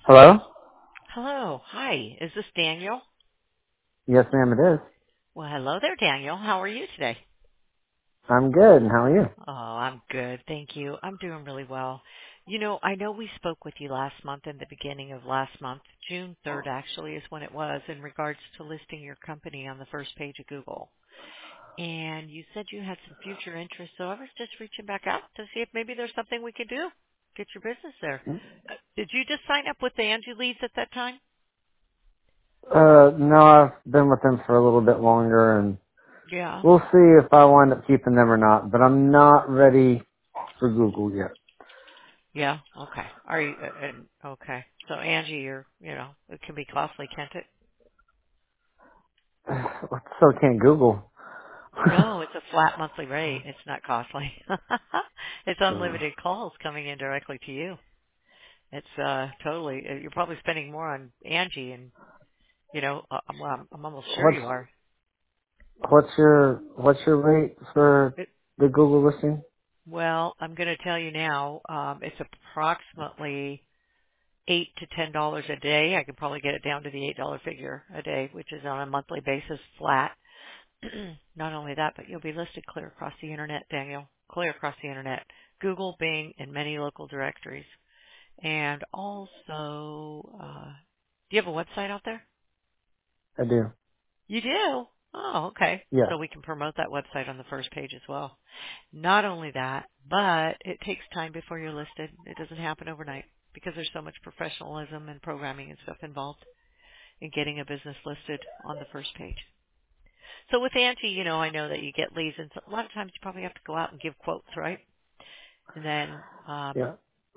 Hello? Hello. Hi. Is this Daniel? Yes, ma'am, it is. Well, hello there, Daniel. How are you today? I'm good. And how are you? Oh, I'm good. Thank you. I'm doing really well. I know we spoke with you last month in the beginning of last month. June 3rd actually is when it was in regards to listing your company on the first page of Google. And you said you had some future interest, so I was just reaching back out to see if maybe there's something we could do. Get your business there. Did you just sign up with the Angie Leads at that time? No, I've been with them for a little bit longer, and Yeah. we'll see if I wind up keeping them or not, but I'm not ready for Google yet. Yeah. Okay. Are you? Okay. So Angie, it can be costly, can't it? So can't Google. No, it's a flat monthly rate. It's not costly. It's So, unlimited calls coming in directly to you. It's totally. You're probably spending more on Angie, and I'm almost sure what's you are. what's your rate for It, the Google listing? well, I'm going to tell you now. It's approximately $8 to $10 a day. I could probably get it down to the $8 figure a day, which is on a monthly basis flat. Not only that, but you'll be listed clear across the internet, Daniel. Clear across the internet. Google, Bing, and many local directories. And also, do you have a website out there? I do. You do? Oh, okay. Yes. So we can promote that website on the first page as well. Not only that, but it takes time before you're listed. It doesn't happen overnight because there's so much professionalism and programming and stuff involved in getting a business listed on the first page. So with Angie, I know that you get leads, and so a lot of times you probably have to go out and give quotes, right? And then, Yeah.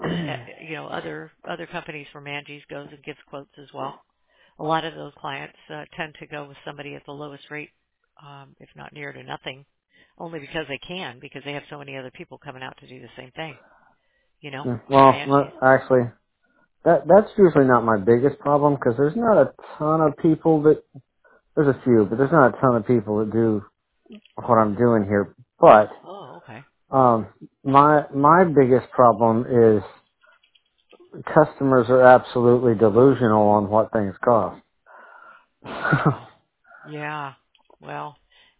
other companies from Angie's goes and gives quotes as well. A lot of those clients tend to go with somebody at the lowest rate, if not near to nothing, only because they can, because they have so many other people coming out to do the same thing, through Angie's. Actually, that's usually not my biggest problem because there's not a ton of people that there's a few, but there's not a ton of people that do what I'm doing here. But Oh, okay. my biggest problem is customers are absolutely delusional on what things cost. Yeah. Yeah. Well,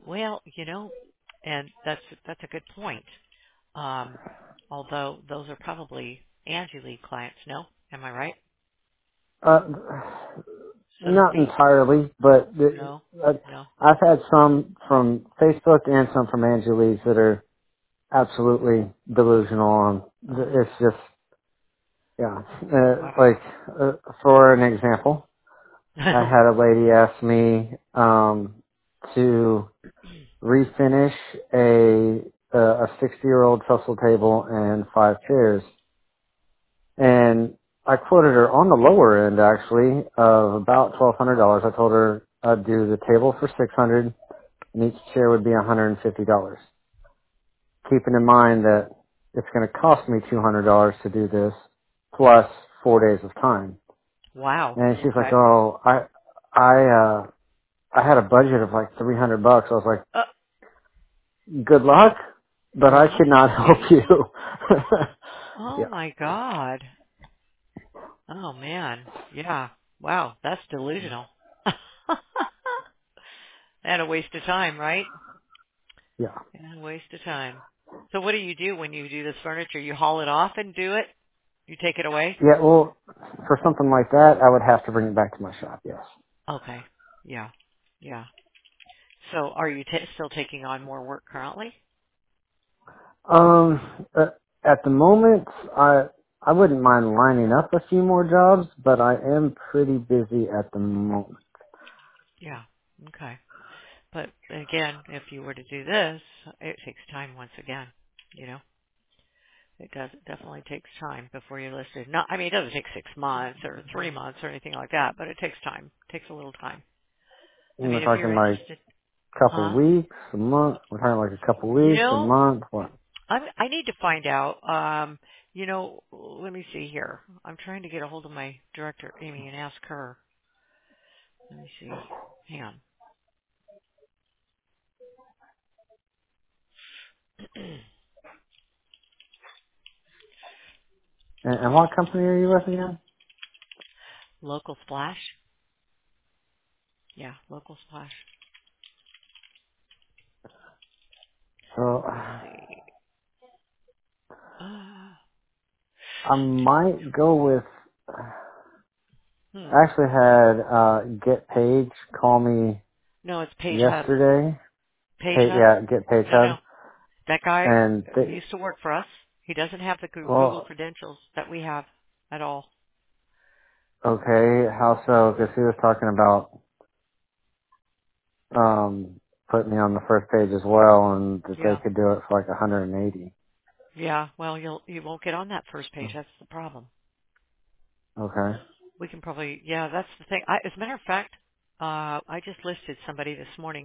and that's a good point. Um, although those are probably Angie Lead clients, no? Am I right? uh, So to not speak? entirely, but No? No? I've had some from Facebook and some from Angeli's that are absolutely delusional on. Oh, It's just yeah. wow. Like for an example, I had a lady ask me to refinish a 60-year-old trestle table and 5 chairs, and I quoted her on the lower end actually of about $1,200. I told her I'd do the table for $600, and each chair would be $150. Keeping in mind that it's going to cost me $200 to do this plus 4 days of time. Wow. And she's like, Okay. "Oh, I had a budget of like $300." I was like, Uh, "Good luck, but I yeah. cannot help you." Oh Yeah, my God. Oh man. Yeah. Wow. That's delusional. And a waste of time, right? yeah, And a waste of time. So what do you do when you do this furniture? You haul it off and do it? You take it away? yeah. Well, for something like that, I would have to bring it back to my shop. Yes. Okay. Yeah. Yeah. So are you still taking on more work currently? Um, at the moment, I wouldn't mind lining up a few more jobs, but I am pretty busy at the moment. Yeah. Okay. But again, if you were to do this, it takes time once again. You know, it does. It definitely takes time before you're listed. Not, I mean, it doesn't take 6 months or 3 months or anything like that, but it takes time. It takes a little time. I And mean, we're if you're talking like interested, a couple huh? weeks, a month. We're talking like a couple You weeks, a know, month. What? I need to find out. Let me see here. I'm trying to get a hold of my director, Amy, and ask her. Let me see. Hang on. And what company are you with again? Local splash? Yeah, local splash. So Let's see. Uh, I might go with. hmm. I actually had Get Page call me No, it's Page Hub. yesterday. Page Hub? Yeah, Get Page No. Hub, That guy and they, used to work for us. He doesn't have the Google well, credentials that we have at all. okay, how so? Because he was talking about putting me on the first page as well, and that they Yeah. could do it for like 180. Yeah. Well, you won't get on that first page. That's the problem. Okay, We can probably, yeah, that's the thing. As a matter of fact, I just listed somebody this morning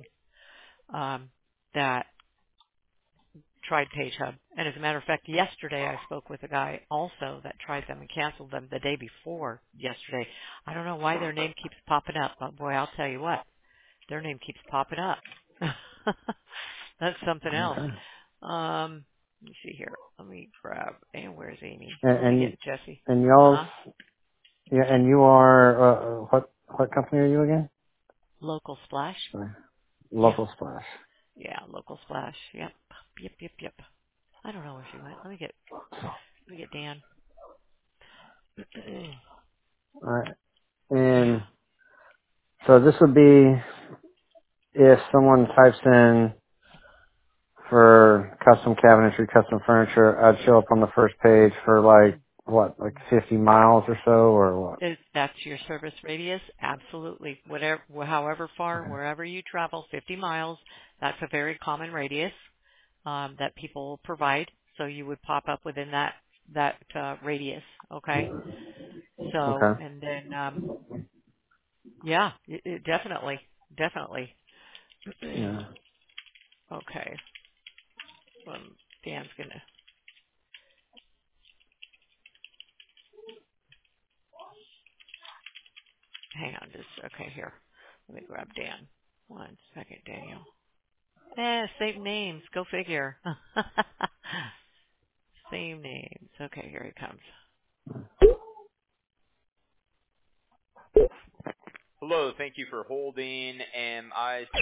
that tried PageHub. And as a matter of fact, yesterday I spoke with a guy also that tried them and canceled them the day before yesterday. I don't know why their name keeps popping up, but boy, I'll tell you what, their name keeps popping up. That's something else. okay, Let me see here. Let me grab, and where's Amy? and Let me get Jesse. and y'all's Uh-huh. yeah, and you are what company are you again? Local Splash. Sorry. Yeah. Local Splash. Yeah, Local Splash. Yep. Yep. I don't know where she went. Let me get Dan. All right, Yeah. and so this would be if someone types in for custom cabinetry, custom furniture, I'd show up on the first page for like, what, like 50 miles or so, or what? Is that's your service radius? Absolutely. Whatever, however far, Okay. wherever you travel, 50 miles. That's a very common radius that people provide. So you would pop up within that radius. Okay. So Okay. and then yeah, definitely. Yeah. Okay. Dan's gonna hang on. Just okay here. Let me grab Dan. 1 second, Daniel. Same names. Go figure. Same names. Okay, here he comes.